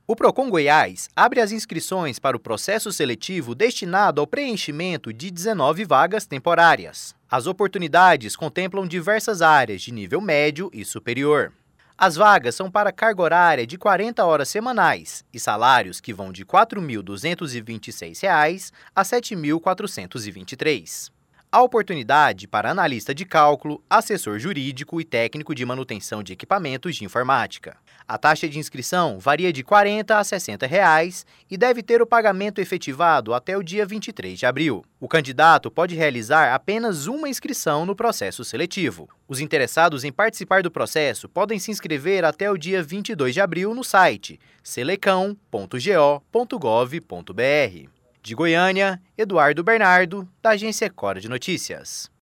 O Procon Goiás abre as inscrições para o processo seletivo destinado ao preenchimento de 19 vagas temporárias. As oportunidades contemplam diversas áreas de nível médio e superior. As vagas são para carga horária de 40 horas semanais e salários que vão de R$ 4.226 a R$ 7.423. Há oportunidade para analista de cálculo, assessor jurídico e técnico de manutenção de equipamentos de informática. A taxa de inscrição varia de R$ 40 a R$ 60 e deve ter o pagamento efetivado até o dia 23 de abril. O candidato pode realizar apenas uma inscrição no processo seletivo. Os interessados em participar do processo podem se inscrever até o dia 22 de abril no site selecão.go.gov.br. De Goiânia, Eduardo Bernardo, da Agência Cora de Notícias.